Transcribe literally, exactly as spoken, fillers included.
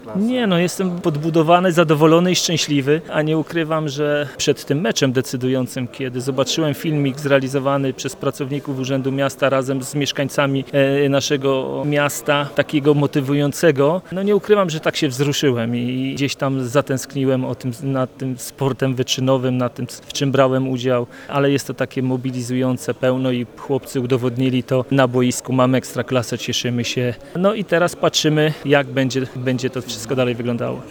Nie, no jestem podbudowany, zadowolony i szczęśliwy, a nie ukrywam, że przed tym meczem decydującym, kiedy zobaczyłem filmik zrealizowany przez pracowników Urzędu Miasta razem z mieszkańcami e, naszego miasta, takiego motywującego, no nie ukrywam, że tak się wzruszyłem i gdzieś tam zatęskniłem o tym, nad tym sportem wyczynowym, nad tym, w czym brałem udział, ale jest to takie mobilizujące pełno i chłopcy udowodnili to na boisku. Mamy ekstraklasę, cieszymy się. No i teraz patrzymy, jak będzie, będzie to wszystko dalej wyglądało.